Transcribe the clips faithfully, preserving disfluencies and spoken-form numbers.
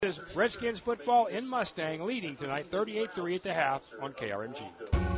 Redskins football in Mustang, leading tonight thirty-eight three at the half on K R M G.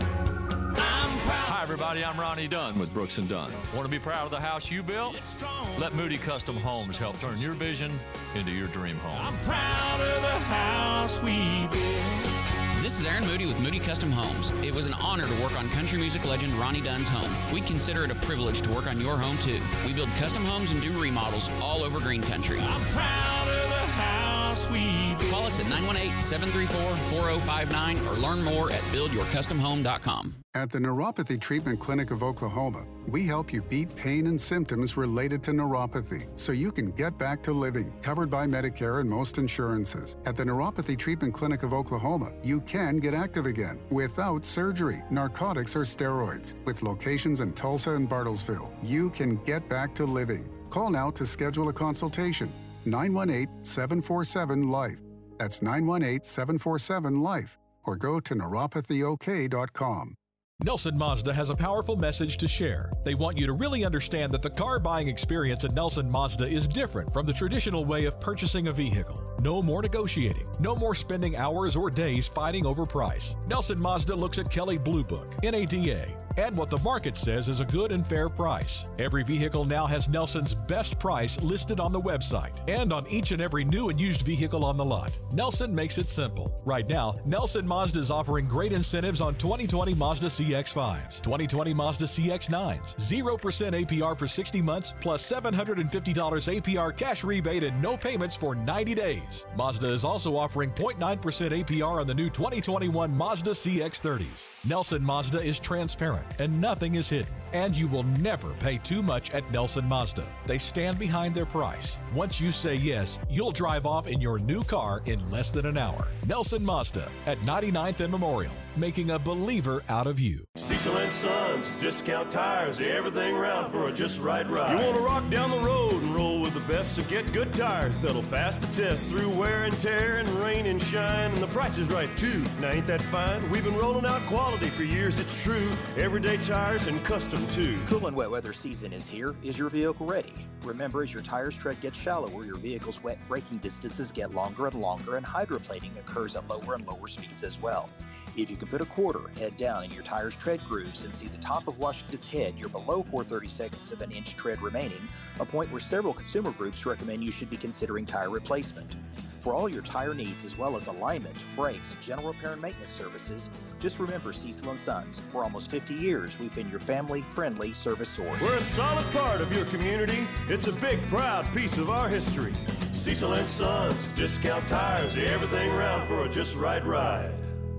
Hi, everybody. I'm Ronnie Dunn with Brooks and Dunn. Want to be proud of the house you built? Let Moody Custom Homes help turn your vision into your dream home. I'm proud of the house we built. This is Aaron Moody with Moody Custom Homes. It was an honor to work on country music legend Ronnie Dunn's home. We'd consider it a privilege to work on your home, too. We build custom homes and do remodels all over Green Country. I'm proud of the house we built. Call us at nine one eight, seven three four, four oh five nine or learn more at build your custom home dot com. At the Neuropathy Treatment Clinic of Oklahoma, we help you beat pain and symptoms related to neuropathy so you can get back to living, covered by Medicare and most insurances. At the Neuropathy Treatment Clinic of Oklahoma, you can get active again without surgery, narcotics, or steroids. With locations in Tulsa and Bartlesville, you can get back to living. Call now to schedule a consultation. nine one eight, seven four seven, LIFE. That's nine one eight, seven four seven, LIFE. Or go to neuropathy o k dot com. Nelson Mazda has a powerful message to share. They want you to really understand that the car buying experience at Nelson Mazda is different from the traditional way of purchasing a vehicle. No more negotiating. No more spending hours or days fighting over price. Nelson Mazda looks at Kelley Blue Book, N A D A, and what the market says is a good and fair price. Every vehicle now has Nelson's best price listed on the website and on each and every new and used vehicle on the lot. Nelson makes it simple. Right now, Nelson Mazda is offering great incentives on twenty twenty Mazda C X fives, twenty twenty Mazda C X nines, zero percent A P R for sixty months, plus seven hundred fifty dollars A P R cash rebate and no payments for ninety days. Mazda is also offering zero point nine percent A P R on the new twenty twenty-one Mazda C X thirties. Nelson Mazda is transparent and nothing is hidden. And you will never pay too much at Nelson Mazda. They stand behind their price. Once you say yes, you'll drive off in your new car in less than an hour. Nelson Mazda at ninety-ninth and Memorial, making a believer out of you. Cecil and Sons, discount tires, everything around for a just right ride. You want to rock down the road and roll with the best, so get good tires that'll pass the test through wear and tear and rain and shine. And the price is right too. Now ain't that fine? We've been rolling out quality for years, it's true. Everyday tires and custom too. Cool and wet weather season is here. Is your vehicle ready? Remember, as your tires tread gets shallower, your vehicle's wet braking distances get longer and longer, and hydroplaning occurs at lower and lower speeds as well. If you can put a quarter head down in your tires tread grooves and see the top of Washington's head, you're below four thirty-seconds of an inch tread remaining, a point where several consumer groups recommend you should be considering tire replacement. For all your tire needs, as well as alignment, brakes, general repair and maintenance services, just remember Cecil and Sons. For almost fifty years, we've been your family-friendly service source. We're a solid part of your community. It's a big, proud piece of our history. Cecil and Sons, discount tires, everything around for a just right ride.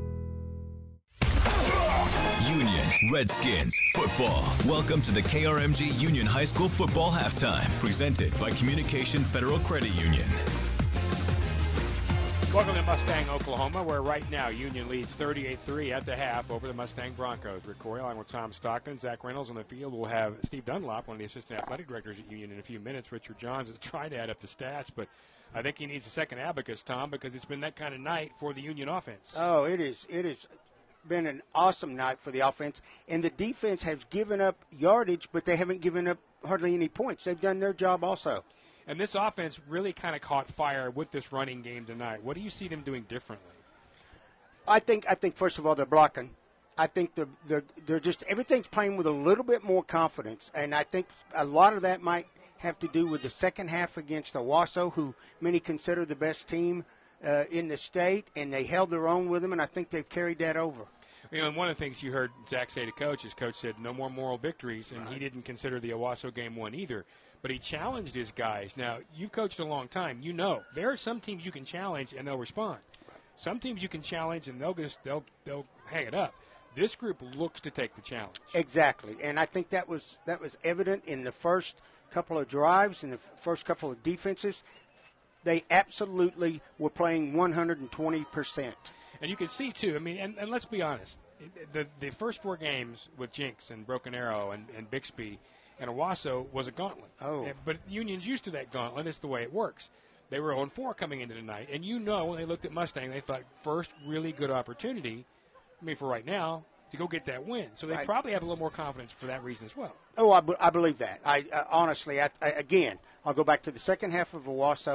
Union Redskins football. Welcome to the K R M G Union High School football halftime, presented by Communication Federal Credit Union. Welcome to Mustang, Oklahoma, where right now Union leads thirty-eight three at the half over the Mustang Broncos. Rick Coyle, along with Tom Stockton, Zach Reynolds on the field. We'll have Steve Dunlop, one of the assistant athletic directors at Union, in a few minutes. Richard Johns is trying to add up the stats, but I think he needs a second abacus, Tom, because it's been that kind of night for the Union offense. Oh, it is. It is. Been an awesome night for the offense, and the defense has given up yardage, but they haven't given up hardly any points. They've done their job also. And this offense really kind of caught fire with this running game tonight. What do you see them doing differently? I think, I think first of all, they're blocking. I think the they're, they're just everything's playing with a little bit more confidence, and I think a lot of that might have to do with the second half against Owasso, who many consider the best team uh, in the state, and they held their own with them, and I think they've carried that over. You know, and one of the things you heard Zach say to Coach is Coach said no more moral victories, and right. He didn't consider the Owasso game one either. But he challenged his guys. Now, you've coached a long time. You know there are some teams you can challenge and they'll respond. Some teams you can challenge and they'll just they'll they'll hang it up. This group looks to take the challenge. Exactly, and I think that was that was evident in the first couple of drives and the first couple of defenses. They absolutely were playing one hundred twenty percent. And you can see, too, I mean, and, and let's be honest, the the first four games with Jinx and Broken Arrow and, and Bixby and Owasso was a gauntlet. Oh. But Union's used to that gauntlet. It's the way it works. They were oh four coming into tonight. And you know when they looked at Mustang, they thought first really good opportunity, I mean, for right now, to go get that win. So they right. probably have a little more confidence for that reason as well. Oh, I, I believe that. I uh, honestly, I, I, again, I'll go back to the second half of Owasso.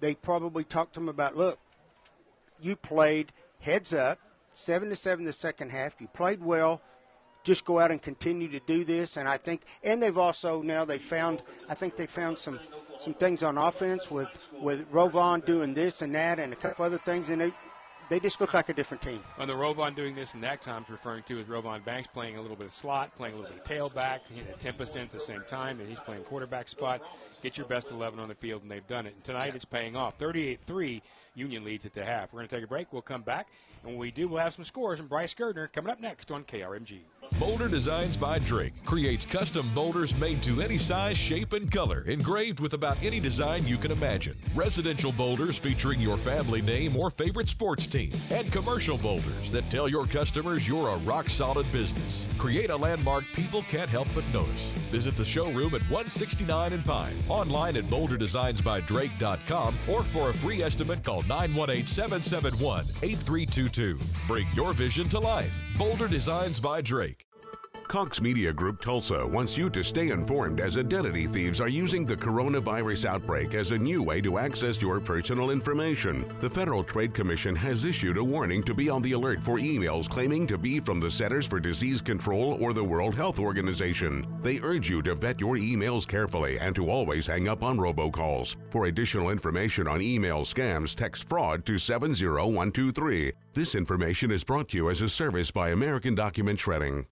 they probably talked to him about, look, you played heads up, seven to seven the second half. You played well. Just go out and continue to do this. And I think, and they've also now they found, I think they found some some things on offense with with Rovon doing this and that and a couple other things, and they they just look like a different team. On the Rovon doing this and that, Tom's referring to is Rovon Banks playing a little bit of slot, playing a little bit of tailback, hitting a Tempest in at the same time, and he's playing quarterback spot. Get your best eleven on the field, and they've done it. And tonight it's paying off. thirty-eight three, Union leads at the half. We're going to take a break. We'll come back, and when we do, we'll have some scores. And Bryce Girdner coming up next on K R M G. Boulder Designs by Drake creates custom boulders made to any size, shape, and color, engraved with about any design you can imagine. Residential boulders featuring your family name or favorite sports team, and commercial boulders that tell your customers you're a rock-solid business. Create a landmark people can't help but notice. Visit the showroom at one sixty-nine and Pine, online at boulder designs by drake dot com, or for a free estimate, call nine one eight, seven seven one, eight three two two. Bring your vision to life. Boulder Designs by Drake. Cox Media Group Tulsa wants you to stay informed as identity thieves are using the coronavirus outbreak as a new way to access your personal information. The Federal Trade Commission has issued a warning to be on the alert for emails claiming to be from the Centers for Disease Control or the World Health Organization. They urge you to vet your emails carefully and to always hang up on robocalls. For additional information on email scams, text fraud to seven zero one two three. This information is brought to you as a service by American Document Shredding.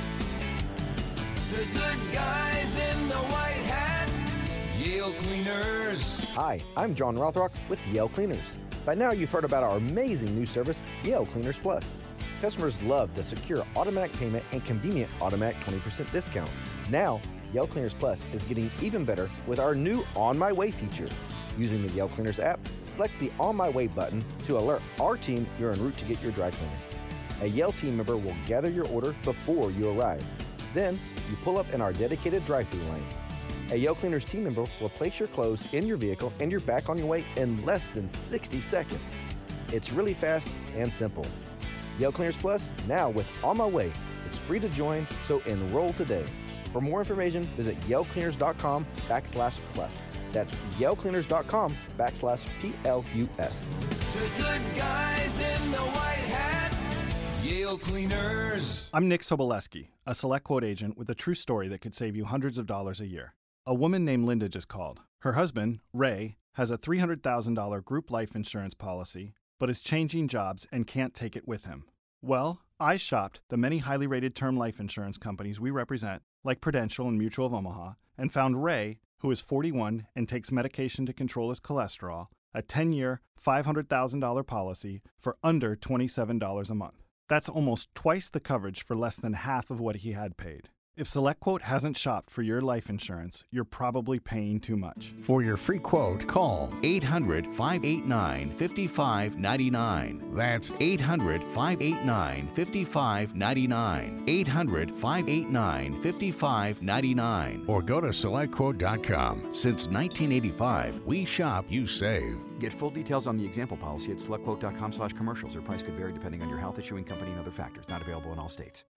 The good guys in the white hat, Yale Cleaners. Hi, I'm John Rothrock with Yale Cleaners. By now you've heard about our amazing new service, Yale Cleaners Plus. Customers love the secure automatic payment and convenient automatic twenty percent discount. Now, Yale Cleaners Plus is getting even better with our new On My Way feature. Using the Yale Cleaners app, select the On My Way button to alert our team you're en route to get your dry cleaning. A Yale team member will gather your order before you arrive. Then, you pull up in our dedicated drive-thru lane. A Yale Cleaners team member will place your clothes in your vehicle and you're back on your way in less than sixty seconds. It's really fast and simple. Yale Cleaners Plus, now with On My Way, is free to join, so enroll today. For more information, visit yalecleaners.com backslash plus. That's yalecleaners.com backslash P L U S. The good guys in the white hat, Yale Cleaners. I'm Nick Soboleski, a Select Quote agent with a true story that could save you hundreds of dollars a year. A woman named Linda just called. Her husband, Ray, has a three hundred thousand dollars group life insurance policy, but is changing jobs and can't take it with him. Well, I shopped the many highly rated term life insurance companies we represent, like Prudential and Mutual of Omaha, and found Ray, who is forty-one and takes medication to control his cholesterol, a ten-year, five hundred thousand dollars policy for under twenty-seven dollars a month. That's almost twice the coverage for less than half of what he had paid. If SelectQuote hasn't shopped for your life insurance, you're probably paying too much. For your free quote, call eight hundred, five eight nine, five five nine nine. That's eight hundred, five eight nine, five five nine nine. eight hundred, five eight nine, five five nine nine. Or go to select quote dot com. Since nineteen eighty-five, we shop, you save. Get full details on the example policy at selectquote.com slash commercials. Or price could vary depending on your health, issuing company, and other factors. Not available in all states.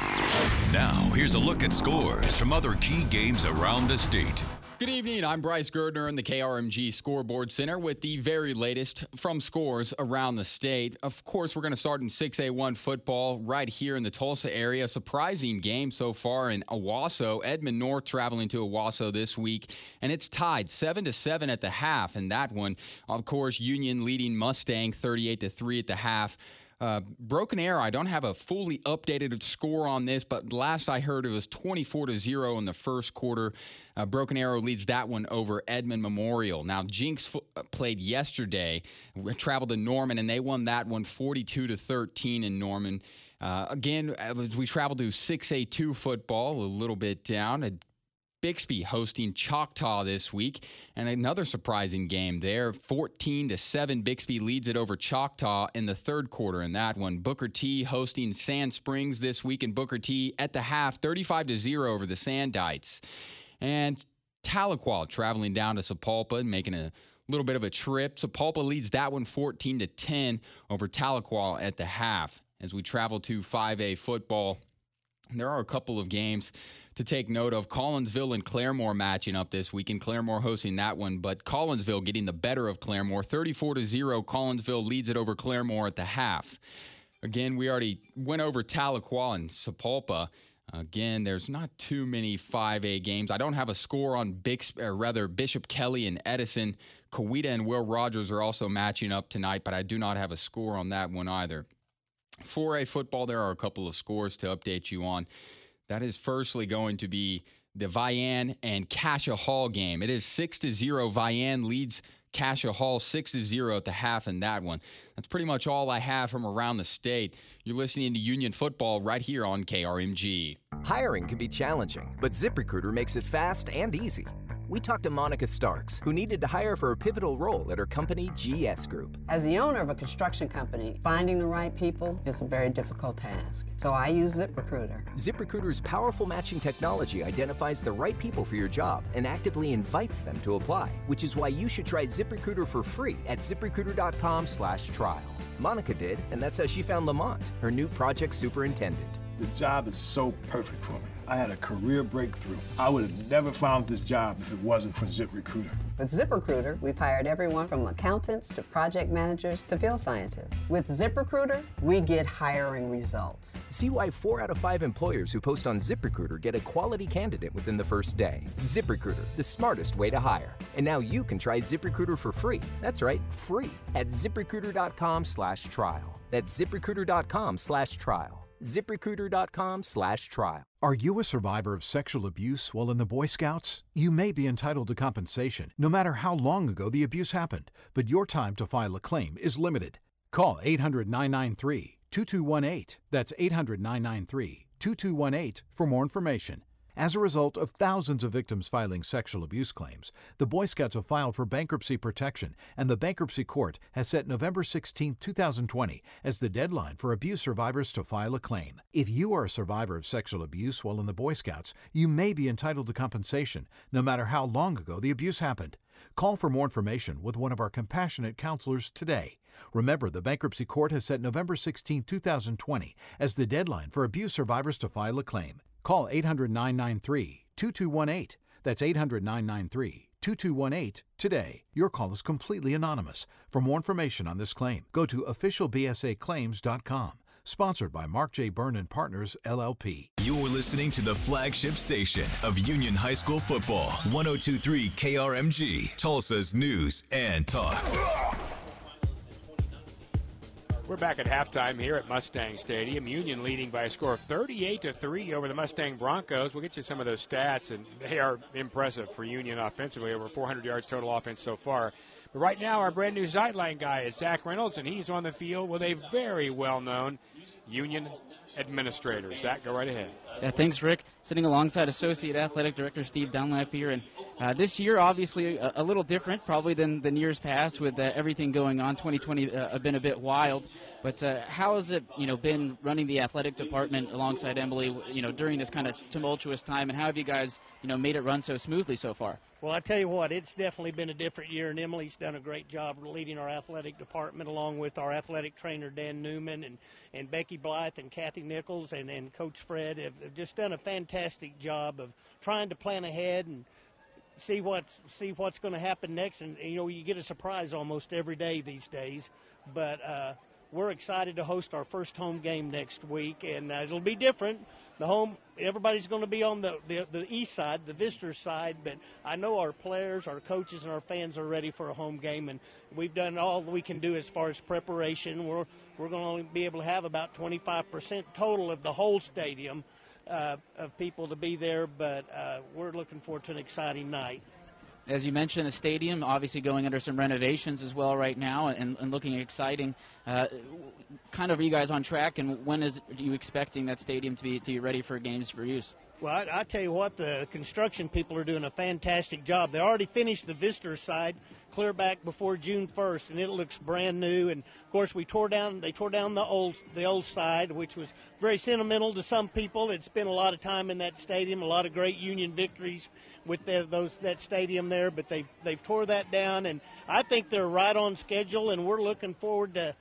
Now, here's a look at scores from other key games around the state. Good evening. I'm Bryce Girdner in the K R M G Scoreboard Center with the very latest from scores around the state. Of course, we're going to start in six A one football right here in the Tulsa area. Surprising game so far in Owasso. Edmond North traveling to Owasso this week, and it's tied seven to seven at the half in that one. Of course, Union leading Mustang thirty-eight to three at the half. Uh, Broken Arrow, I don't have a fully updated score on this, but last I heard it was twenty-four to zero in the first quarter. Uh, Broken Arrow leads that one over Edmond Memorial. Now, Jinx f- played yesterday, we traveled to Norman, and they won that one forty-two to thirteen in Norman. Uh, again, as we traveled to six A two football, a little bit down. Bixby hosting Choctaw this week, and another surprising game there. fourteen to seven, Bixby leads it over Choctaw in the third quarter in that one. Booker T hosting Sand Springs this week, and Booker T at the half, thirty-five to zero over the Sandites. And Tahlequah traveling down to Sapulpa and making a little bit of a trip. Sapulpa leads that one fourteen to ten over Tahlequah at the half. As we travel to five A football, there are a couple of games to take note of. Collinsville and Claremore matching up this weekend. Claremore hosting that one, but Collinsville getting the better of Claremore. thirty-four to zero, Collinsville leads it over Claremore at the half. Again, we already went over Tahlequah and Sapulpa. Again, there's not too many five A games. I don't have a score on Bix, or rather Bishop Kelly and Edison. Coweta and Will Rogers are also matching up tonight, but I do not have a score on that one either. four A football, there are a couple of scores to update you on. That is firstly going to be the Vian and Cassia Hall game. It is six to zero. Vian leads Cassia Hall six to zero at the half in that one. That's pretty much all I have from around the state. You're listening to Union Football right here on K R M G. Hiring can be challenging, but ZipRecruiter makes it fast and easy. We talked to Monica Starks, who needed to hire for a pivotal role at her company, G S Group. As the owner of a construction company, finding the right people is a very difficult task. So I use ZipRecruiter. ZipRecruiter's powerful matching technology identifies the right people for your job and actively invites them to apply, which is why you should try ZipRecruiter for free at ZipRecruiter.com slash trial. Monica did, and that's how she found Lamont, her new project superintendent. The job is so perfect for me. I had a career breakthrough. I would have never found this job if it wasn't for ZipRecruiter. With ZipRecruiter, we've hired everyone from accountants to project managers to field scientists. With ZipRecruiter, we get hiring results. See why four out of five employers who post on ZipRecruiter get a quality candidate within the first day. ZipRecruiter, the smartest way to hire. And now you can try ZipRecruiter for free. That's right, free at ZipRecruiter.com slash trial. That's ZipRecruiter.com slash trial. ZipRecruiter.com slash trial. Are you a survivor of sexual abuse while in the Boy Scouts? You may be entitled to compensation, no matter how long ago the abuse happened, but your time to file a claim is limited. Call eight hundred, nine nine three, two two one eight. That's eight hundred, nine nine three, two two one eight for more information. As a result of thousands of victims filing sexual abuse claims, the Boy Scouts have filed for bankruptcy protection, and the Bankruptcy Court has set November sixteenth, twenty twenty as the deadline for abuse survivors to file a claim. If you are a survivor of sexual abuse while in the Boy Scouts, you may be entitled to compensation, no matter how long ago the abuse happened. Call for more information with one of our compassionate counselors today. Remember, the Bankruptcy Court has set November sixteenth, twenty twenty as the deadline for abuse survivors to file a claim. Call eight hundred, nine nine three, two two one eight. That's eight hundred, nine nine three, two two one eight today. Your call is completely anonymous. For more information on this claim, go to official b s a claims dot com. Sponsored by Mark J. Byrne and Partners, L L P. You're listening to the flagship station of Union High School football. one oh two point three K R M G, Tulsa's news and talk. We're back at halftime here at Mustang Stadium. Union leading by a score of thirty-eight to three over the Mustang Broncos. We'll get you some of those stats, and they are impressive for Union offensively. Over four hundred yards total offense so far. But right now, our brand new sideline guy is Zach Reynolds, and he's on the field with a very well-known Union administrator. Zach, go right ahead. Yeah, thanks, Rick. Sitting alongside Associate Athletic Director Steve Dunlap here. And uh, this year, obviously, a, a little different probably than, than years past with uh, everything going on. twenty twenty uh, been a bit wild. But uh, how has it, you know, been running the athletic department alongside Emily, you know, during this kind of tumultuous time? And how have you guys, you know, made it run so smoothly so far? Well, I tell you what, it's definitely been a different year, and Emily's done a great job leading our athletic department along with our athletic trainer, Dan Newman, and, and Becky Blythe and Kathy Nichols and, and Coach Fred have, have just done a fantastic job of trying to plan ahead and see what's, see what's going to happen next. And, you know, you get a surprise almost every day these days. But uh, we're excited to host our first home game next week, and uh, it'll be different. The home, everybody's going to be on the, the, the east side, the visitors' side, but I know our players, our coaches, and our fans are ready for a home game, and we've done all we can do as far as preparation. We're, we're going to be able to have about twenty-five percent total of the whole stadium uh, of people to be there, but uh, we're looking forward to an exciting night. As you mentioned, the stadium obviously going under some renovations as well right now and, and looking exciting. Uh, kind of are you guys on track, and when is are you expecting that stadium to be to be ready for games for use? Well, I, I tell you what, the construction people are doing a fantastic job. They already finished the visitor side clear back before June first, and it looks brand new. And of course, we tore down they tore down the old the old side, which was very sentimental to some people. It's spent a lot of time in that stadium, a lot of great Union victories with the, those that stadium there. But they they've tore that down, and I think they're right on schedule. And we're looking forward to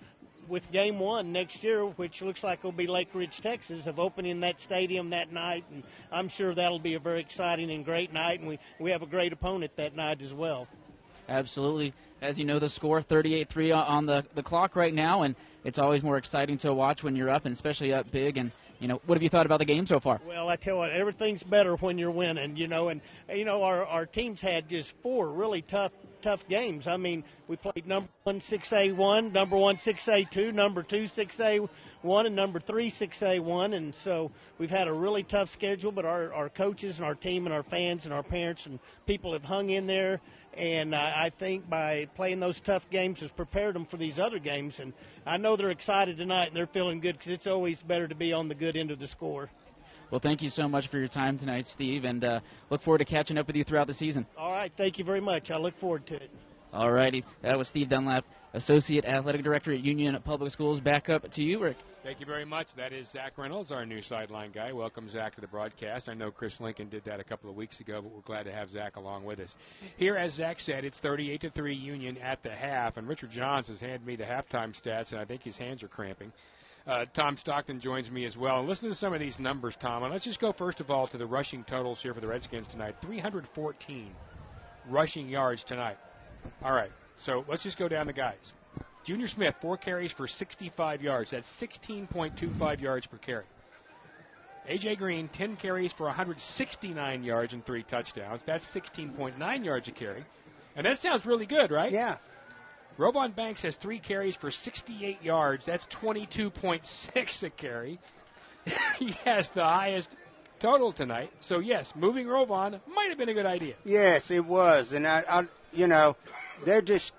with game one next year, which looks like it'll be Lake Ridge, Texas, of opening that stadium that night. And I'm sure that'll be a very exciting and great night, and we, we have a great opponent that night as well. Absolutely. As you know, the score, thirty-eight three on the, the clock right now, and it's always more exciting to watch when you're up, and especially up big. And, you know, what have you thought about the game so far? Well, I tell you what, everything's better when you're winning, you know, and, you know, our, our teams had just four really tough tough games. I mean, we played number one six A one, number one six A two, number two six A one, and number three six A one, and so we've had a really tough schedule, but our, our coaches and our team and our fans and our parents and people have hung in there, and I, I think by playing those tough games has prepared them for these other games, and I know they're excited tonight and they're feeling good because it's always better to be on the good end of the score. Well, thank you so much for your time tonight, Steve, and uh, look forward to catching up with you throughout the season. All right, thank you very much. I look forward to it. All righty. That was Steve Dunlap, Associate Athletic Director at Union Public Schools. Back up to you, Rick. Thank you very much. That is Zach Reynolds, our new sideline guy. Welcome, Zach, to the broadcast. I know Chris Lincoln did that a couple of weeks ago, but we're glad to have Zach along with us. Here, as Zach said, it's thirty-eight to three Union at the half, and Richard Johns has handed me the halftime stats, and I think his hands are cramping. Uh, Tom Stockton joins me as well. And listen to some of these numbers, Tom. And let's just go, first of all, to the rushing totals here for the Redskins tonight. three hundred fourteen rushing yards tonight. All right, so let's just go down the guys. Junior Smith, four carries for sixty-five yards. That's sixteen point two five yards per carry. A J. Green, ten carries for one hundred sixty-nine yards and three touchdowns. That's sixteen point nine yards a carry. And that sounds really good, right? Yeah. Rovon Banks has three carries for sixty-eight yards. That's twenty-two point six a carry. He has the highest total tonight. So, yes, moving Rovon might have been a good idea. Yes, it was. And, I, I you know, they're just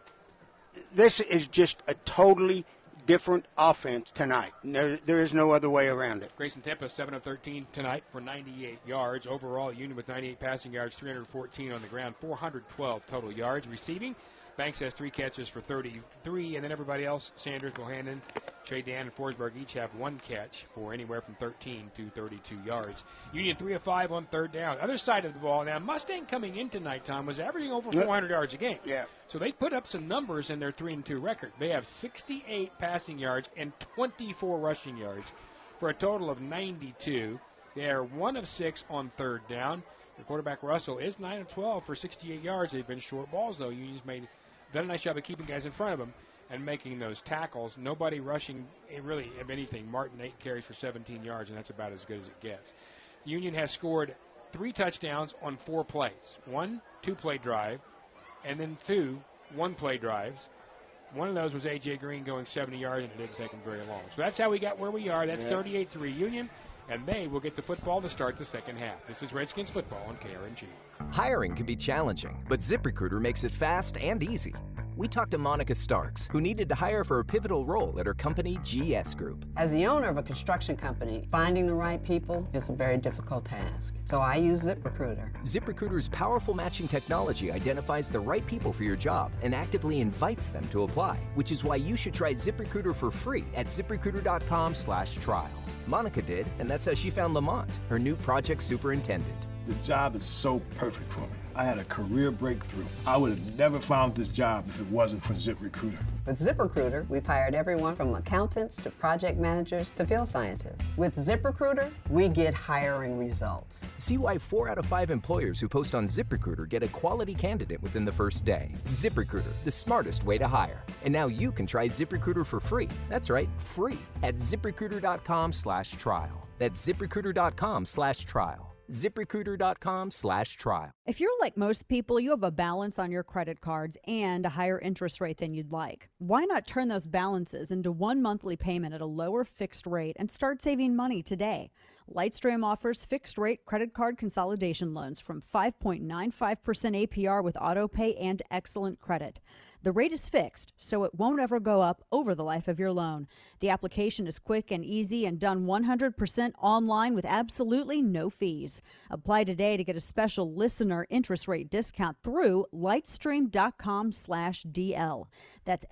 – this is just a totally different offense tonight. There, there is no other way around it. Grayson Tempest, seven of thirteen tonight for ninety-eight yards. Overall, Union with ninety-eight passing yards, three hundred fourteen on the ground, four hundred twelve total yards. Receiving, Banks has three catches for thirty-three, and then everybody else, Sanders, Bohannon, Trey Dan, and Forsberg each have one catch for anywhere from thirteen to thirty-two yards. Union three of five on third down. Other side of the ball, now Mustang coming in tonight, Tom, was averaging over four hundred yards a game. Yeah. So they put up some numbers in their three and two record. They have sixty-eight passing yards and twenty-four rushing yards for a total of ninety-two. They are one of six on third down. Their quarterback Russell is nine of twelve for sixty-eight yards. They've been short balls, though. Union's made done a nice job of keeping guys in front of them and making those tackles. Nobody rushing, really, if anything. Martin, eight carries for seventeen yards, and that's about as good as it gets. Union has scored three touchdowns on four plays. One, two-play drive, and then two, one-play drives. One of those was A J. Green going seventy yards, and it didn't take him very long. So that's how we got where we are. That's thirty-eight three Union, and they will get the football to start the second half. This is Redskins football on K R M G. Hiring can be challenging, but ZipRecruiter makes it fast and easy. We talked to Monica Starks, who needed to hire for a pivotal role at her company, G S Group. As the owner of a construction company, finding the right people is a very difficult task. So I use ZipRecruiter. ZipRecruiter's powerful matching technology identifies the right people for your job and actively invites them to apply, which is why you should try ZipRecruiter for free at ZipRecruiter.com slash trial. Monica did, and that's how she found Lamont, her new project superintendent. The job is so perfect for me. I had a career breakthrough. I would have never found this job if it wasn't for ZipRecruiter. With ZipRecruiter, we've hired everyone from accountants to project managers to field scientists. With ZipRecruiter, we get hiring results. See why four out of five employers who post on ZipRecruiter get a quality candidate within the first day. ZipRecruiter, the smartest way to hire. And now you can try ZipRecruiter for free. That's right, free at ZipRecruiter.com slash trial. That's ZipRecruiter.com slash trial. ZipRecruiter.com slash trial. If you're like most people, you have a balance on your credit cards and a higher interest rate than you'd like. Why not turn those balances into one monthly payment at a lower fixed rate and start saving money today? Lightstream offers fixed-rate credit card consolidation loans from five point nine five percent A P R with autopay and excellent credit. The rate is fixed, so it won't ever go up over the life of your loan. The application is quick and easy and done one hundred percent online with absolutely no fees. Apply today to get a special listener interest rate discount through lightstream.com slash DL. That's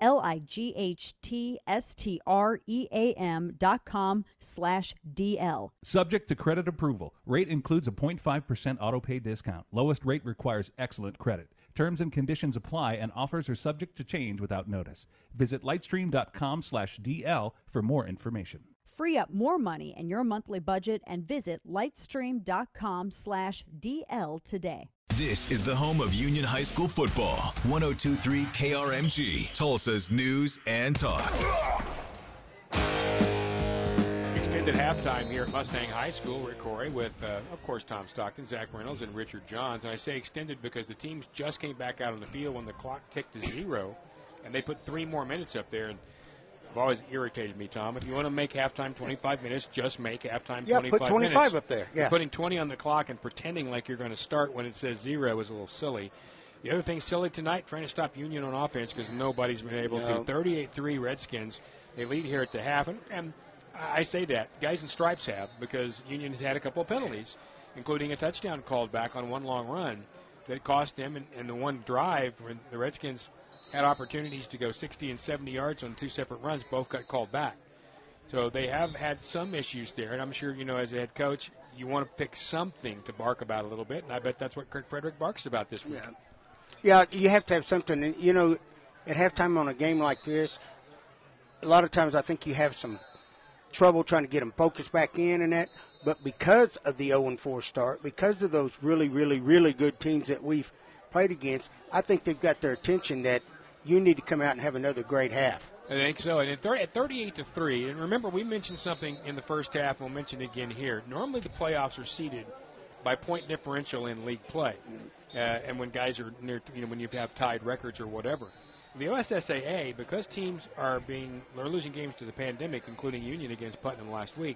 L-I-G-H-T-S-T-R-E-A-M dot com slash D-L. Subject to credit approval. Rate includes a zero point five percent autopay discount. Lowest rate requires excellent credit. Terms and conditions apply, and offers are subject to change without notice. Visit lightstream.com slash DL for more information. Free up more money in your monthly budget and visit lightstream.com slash DL today. This is the home of Union High School football. one oh two point three K R M G, Tulsa's news and talk. Extended halftime here at Mustang High School, Rick Corey, with, uh, of course, Tom Stockton, Zach Reynolds, and Richard Johns. And I say extended because the teams just came back out on the field when the clock ticked to zero, and they put three more minutes up there. And it's always irritated me, Tom. If you want to make halftime twenty-five minutes, just make halftime yeah, twenty-five minutes. put twenty-five up there. Yeah. Putting twenty on the clock and pretending like you're going to start when it says zero is a little silly. The other thing silly tonight, trying to stop Union on offense because nobody's been able No. to. thirty-eight three Redskins. They lead here at the half. And, and I say that. Guys in stripes have, because Union has had a couple of penalties, including a touchdown called back on one long run that cost them. And, and the one drive when the Redskins had opportunities to go sixty and seventy yards on two separate runs, both got called back. So they have had some issues there. And I'm sure, you know, as a head coach, you want to pick something to bark about a little bit. And I bet that's what Kirk Frederick barks about this week. Yeah, you have to have something. And, you know, at halftime on a game like this, a lot of times I think you have some trouble trying to get them focused back in and that. But because of the oh and four start, because of those really, really, really good teams that we've played against, I think they've got their attention that you need to come out and have another great half. I think so. And at thirty-eight to three, and remember, we mentioned something in the first half, and we'll mention it again here. Normally the playoffs are seeded by point differential in league play. Uh, and when guys are near, you know, when you have tied records or whatever. The O S S A A, because teams are being, they're losing games to the pandemic, including Union against Putnam last week,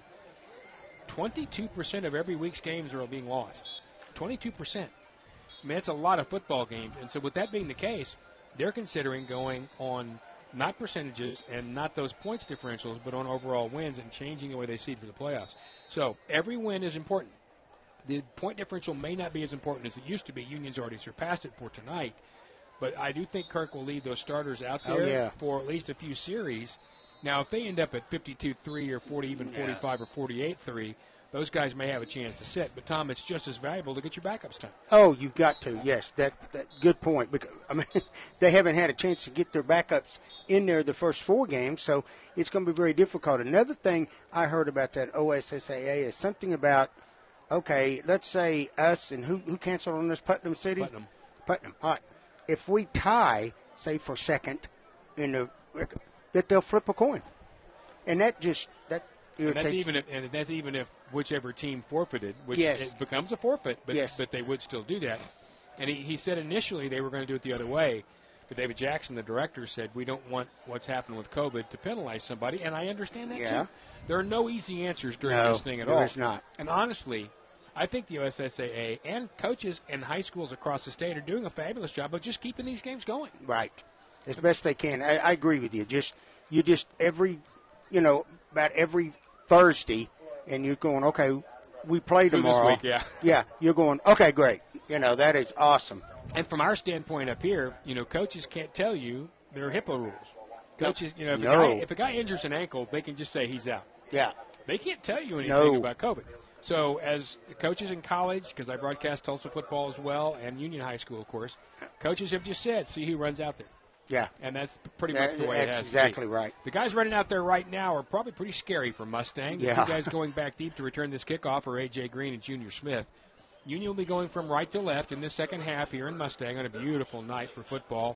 twenty-two percent of every week's games are being lost. twenty-two percent. I mean, that's a lot of football games. And so with that being the case, they're considering going on not percentages and not those points differentials, but on overall wins and changing the way they seed for the playoffs. So every win is important. The point differential may not be as important as it used to be. Union's already surpassed it for tonight. But I do think Kirk will leave those starters out there oh, yeah. for at least a few series. Now, if they end up at fifty-two three or forty, even forty-five or forty-eight three, those guys may have a chance to sit. But, Tom, it's just as valuable to get your backups time. Oh, you've got to, yes. That, that good point. Because I mean, they haven't had a chance to get their backups in there the first four games, so it's going to be very difficult. Another thing I heard about that O S S A A is something about, okay, let's say us and who, who canceled on this, Putnam City? Putnam. Putnam. All right. If we tie, say, for second in the record, that they'll flip a coin. And that just, that And irritates. that's even if, and that's even if whichever team forfeited, which Yes. it becomes a forfeit, but, Yes. but they would still do that. And he, he said initially they were going to do it the other way, but David Jackson, the director, said we don't want what's happened with COVID to penalize somebody, and I understand that Yeah. too. There are no easy answers during No, this thing at there all. is not. And honestly, I think the O S S A A and coaches and high schools across the state are doing a fabulous job of just keeping these games going. Right. As best they can. I, I agree with you. Just you just every, you know, about every Thursday, and you're going, okay, we play Through this tomorrow. week, yeah. Yeah, you're going, okay, great. You know, that is awesome. And from our standpoint up here, you know, coaches can't tell you their HIPAA rules. Coaches, you know, if, No. a guy, if a guy injures an ankle, they can just say he's out. Yeah. They can't tell you anything No. about COVID. So as coaches in college, because I broadcast Tulsa football as well, and Union High School, of course, coaches have just said, see who runs out there. Yeah. And that's pretty That- much the way it that's has exactly to be. right. The guys running out there right now are probably pretty scary for Mustang. Yeah. The two guys going back deep to return this kickoff are A J. Green and Junior Smith. Union will be going from right to left in this second half here in Mustang on a beautiful night for football.